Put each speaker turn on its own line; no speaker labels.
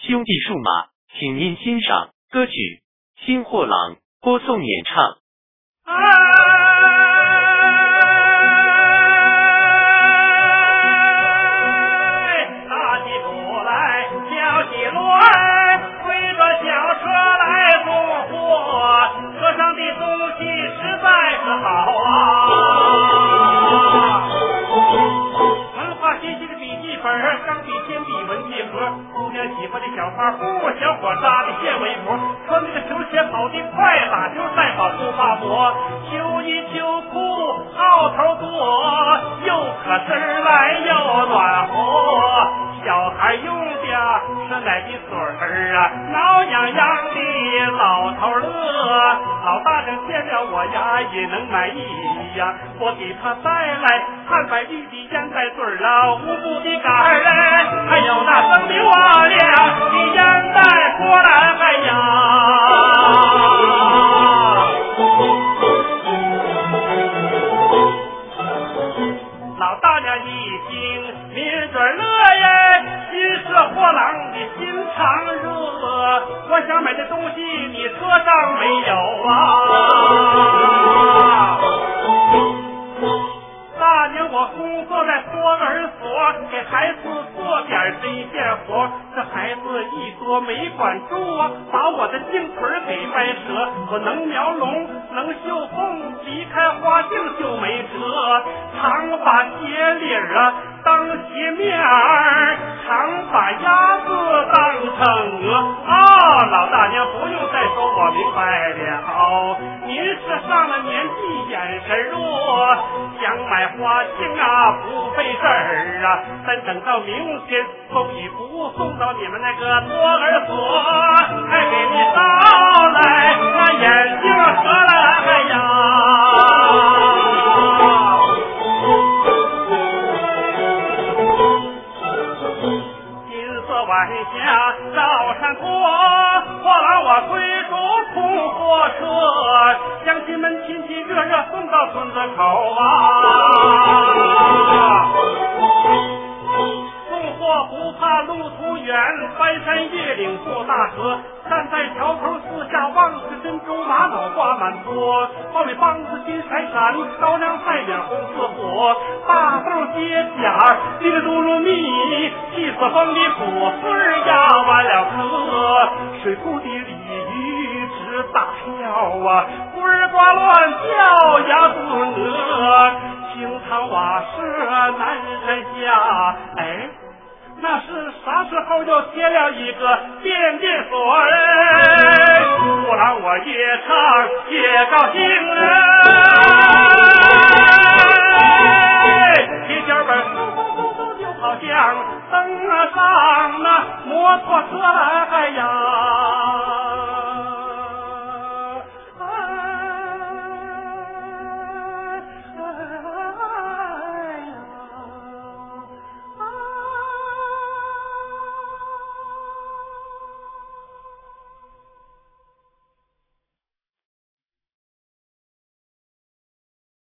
兄弟数码，请您欣赏歌曲《新货郎》播送演唱。
大起步来，小起轮，推着小车来送货，车上的东西实在是好啊！文化学习的笔记本，钢笔、铅笔、文具盒，姑娘喜欢的小花布，小伙扎的线围脖，穿那个球鞋跑得快，打球赛跑不怕磨，秋衣秋裤袄头多，又可身来又暖和。小孩用的是奶的嘴儿啊，挠痒痒的老头乐，老大人见了我呀也能满意呀，我给他带来汉白玉的烟袋嘴儿啊，乌布的杆儿嘞，还有那生的瓦亮的烟袋果然还呀。老大娘一听抿嘴乐耶，心是货郎的心肠热，我想买的东西你车上没有啊？大娘我工作在托儿所，给孩子做点针线活，这孩子一多没管住啊，把我的净腿给掰折，我能描龙能绣凤，离开花镜就没辙，常把鞋领啊当鞋面儿，常把鸭子当成鹅啊！老大娘不用再说，我明白了，您是上了年纪眼神弱，想买花镜啊不费事儿啊，但等到明天送与不送到你们那个托儿所，还给你捎来那眼镜盒来呀。晚霞照山坡，货郎我推着空货车，乡亲们亲亲热热送到村子口啊。送货不怕路途远，翻山越岭过大河，站在桥头四下望着珍珠玛瑙挂满坡，后面梆子金闪闪，高粱菜脸红似火，大豆接甲滴哩嘟噜蜜，气死风的火穗呀完了壳，水库的鲤鱼直打跳啊，龟儿呱乱叫呀子鹅，清汤瓦舍南山下，哎，那是啥时候又贴了一个变电所哎，不然我越唱越高兴哎，铁脚本嗖嗖嗖嗖就好像登上那摩托车来